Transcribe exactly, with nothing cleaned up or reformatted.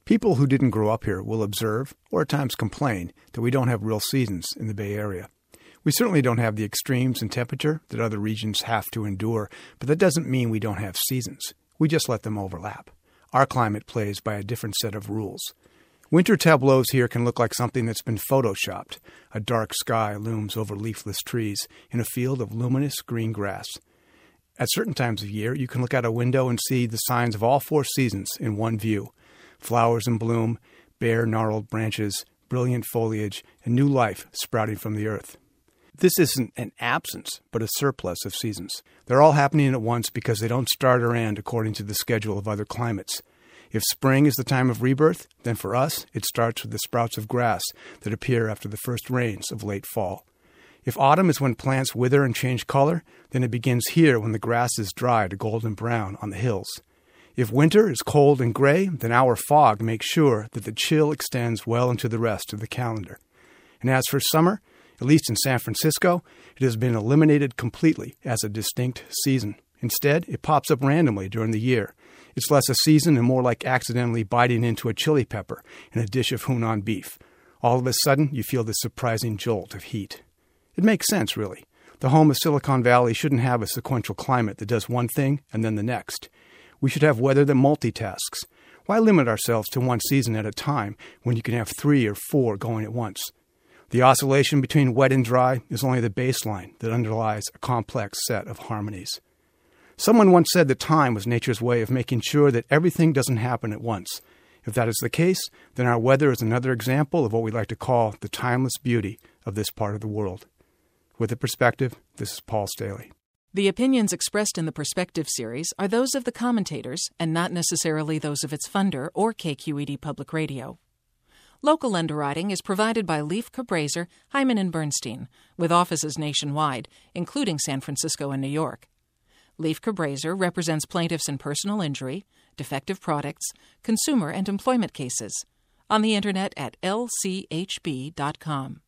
People who didn't grow up here will observe, or at times complain, that we don't have real seasons in the Bay Area. We certainly don't have the extremes in temperature that other regions have to endure, but that doesn't mean we don't have seasons. We just let them overlap. Our climate plays by a different set of rules. Winter tableaus here can look like something that's been photoshopped. A dark sky looms over leafless trees in a field of luminous green grass. At certain times of year, you can look out a window and see the signs of all four seasons in one view. Flowers in bloom, bare gnarled branches, brilliant foliage, and new life sprouting from the earth. This isn't an absence, but a surplus of seasons. They're all happening at once because they don't start or end according to the schedule of other climates. If spring is the time of rebirth, then for us, it starts with the sprouts of grass that appear after the first rains of late fall. If autumn is when plants wither and change color, then it begins here when the grass is dry to golden brown on the hills. If winter is cold and gray, then our fog makes sure that the chill extends well into the rest of the calendar. And as for summer, at least in San Francisco, it has been eliminated completely as a distinct season. Instead, it pops up randomly during the year. It's less a season and more like accidentally biting into a chili pepper in a dish of Hunan beef. All of a sudden, you feel this surprising jolt of heat. It makes sense, really. The home of Silicon Valley shouldn't have a sequential climate that does one thing and then the next. We should have weather that multitasks. Why limit ourselves to one season at a time when you can have three or four going at once? The oscillation between wet and dry is only the baseline that underlies a complex set of harmonies. Someone once said that time was nature's way of making sure that everything doesn't happen at once. If that is the case, then our weather is another example of what we like to call the timeless beauty of this part of the world. With a Perspective, this is Paul Staley. The opinions expressed in the Perspective series are those of the commentators and not necessarily those of its funder or K Q E D Public Radio. Local underwriting is provided by Leif Cabraser, Hyman and Bernstein, with offices nationwide, including San Francisco and New York. Leif Cabraser represents plaintiffs in personal injury, defective products, consumer and employment cases. On the Internet at L C H B dot com.